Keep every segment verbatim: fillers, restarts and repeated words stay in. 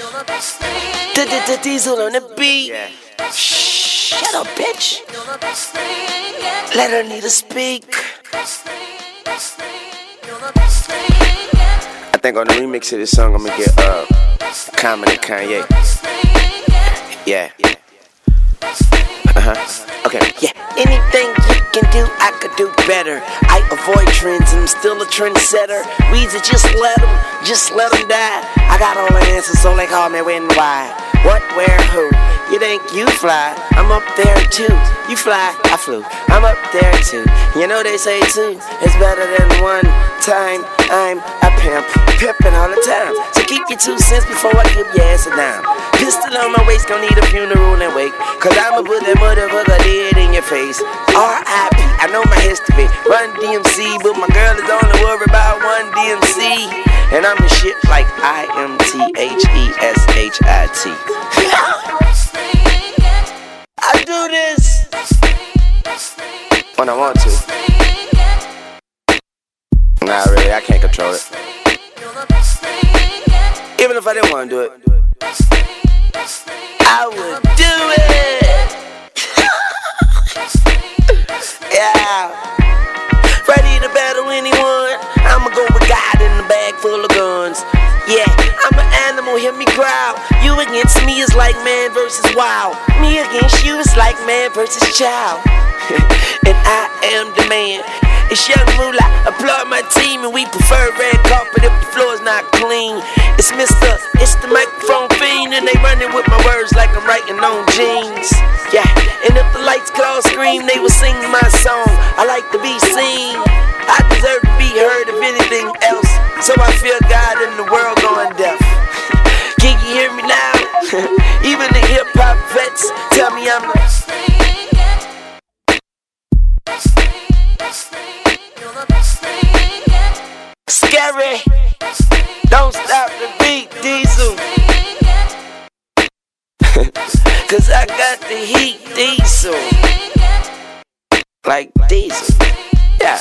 Diesel on the beat. Shut up, bitch. Let her need to speak. I think on the remix of this song, I'm gonna get uh, Common and Kanye. Yeah. Uh-huh. Okay. Yeah. Anything you can do, I could do better. I avoid trends and I'm still a trendsetter. Weezy, just let them, just let them die. I got all the answers, so they call me when and why. What, where, who? You think you fly? I'm up there too. You fly, I flew. I'm up there too. You know they say two is better than one time. I'm a pimp, pimpin' all the time. So keep your two cents before I give your ass a dime. Pistol on my waist, gon' need a funeral and wake. Cause I'ma put that motherfucker dead in your face. R I P, I know my history. Run D M C, but my girl is only worried about one D M C. And I'm the shit like I M T H E S H I T. I do this when I want to. Nah, really, I can't control it. Even if I didn't want to do it, I would do it. Yeah. Ready to battle anyone? I'ma go with God in a bag full of guns. Yeah, I'm an animal, hear me growl. You against me is like man versus wild. Me against you is like man versus child. And I am the man. It's Young Moolah, applaud my team, and we prefer red carpet if the floor's not clean. It's Mister, it's the microphone fiend, and they running with my words like I'm writing on jeans. Yeah, and if the lights call scream, they will sing my song. I like to be seen. I deserve to be heard if anything else. So I feel God in the world going deaf. Can you hear me now? Even the hip hop vets tell me I'm the scary. Don't stop the beat, Diesel. Cause I got the heat, Diesel. Like Diesel. Yeah.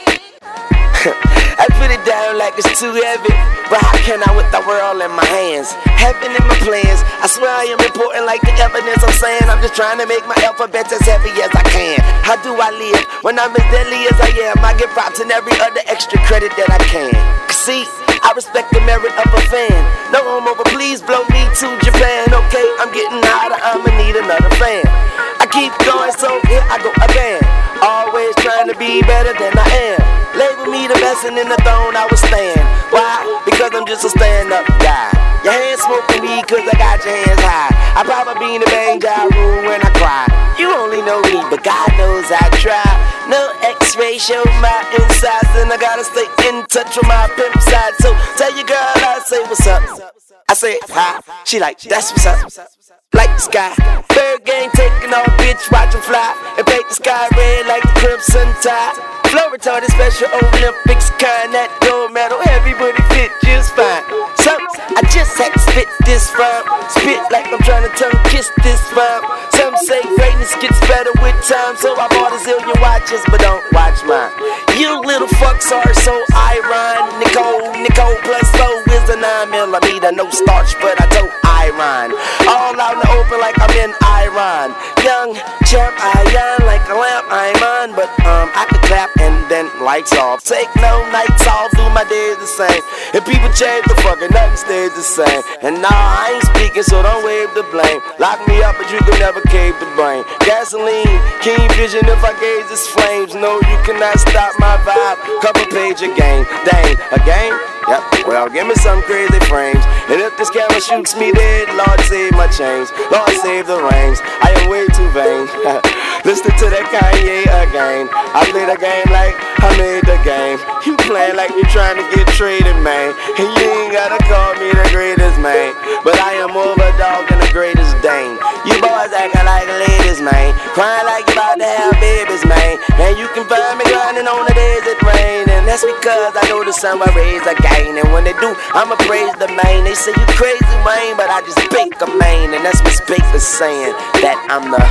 I put it down like it's too heavy, but how can I with the world in my hands? Heaven in my plans. I swear I am important like the evidence I'm saying. I'm just trying to make my alphabet as heavy as I can. How do I live when I'm as deadly as I am? I give props and every other extra credit that I can. See, I respect the merit of a fan. No homo, but please blow me to Japan. Okay, I'm getting hotter, I'ma need another fan. I keep going, so here I go again. Always trying to be better than I am. Label me the best and in the throne I will stand. Why? Because I'm just a stand-up guy. Your hands smoking me cause I got your hands high. I probably in the bang job room when I cry. You only know me, but God knows I try. No x-ray show my insides, and I gotta stay in touch with my pimp side. So tell your girl I say what's up. I say hi, she like that's what's up. Like the sky, bird gang taking off, bitch, watch 'em fly. And paint the sky red like the Crimson Tide. Flow retarded Special Olympics kind, that gold medal, everybody fit just fine. So, I just had to spit this rhyme. Spit like I'm trying to tongue kiss this rhyme. Some say greatness gets better with time, so I bought a zillion watches, but don't watch mine. You little fucks are so iron. Nicole, Nicole plus four is a nine millimeter, no starch, but I don't iron. All out in the open like I'm in Iran. Young champ, I yawn like a lamp, I'm on, but um, I could clap and then lights off. Take no nights off, do my days the same. And people change the fucking nothing stays the same. And nah, I ain't speaking, so don't wave the blame. Lock me up, but you can never cave the brain. Gasoline, keen vision if I gaze its flames. No, you cannot stop my vibe. Cover page again, dang, a game? Yep, well, give me some crazy frames. And if this camera shoots me dead, Lord save my chains. Lord save the reins. I am way too vain. Listen to that Kanye again. I play the game like I made the game. You playing like you trying to get traded, man. And you ain't gotta call me the greatest, man. But I am more of a dog than the greatest Dane. You boys acting like ladies, man. Crying like you about to have babies, man. And you can find me grinding on the days it rain. And that's because I know the sun will raise again. And when they do, I'ma praise the man. They say you crazy, man, but I just bake a man. And that's Miss Baker saying that I'm the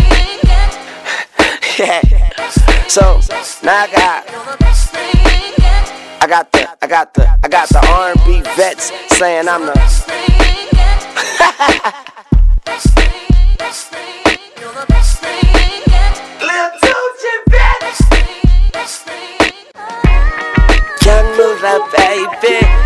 yeah. So now I got I got the I got the I got the R and B vets saying I'm the baby.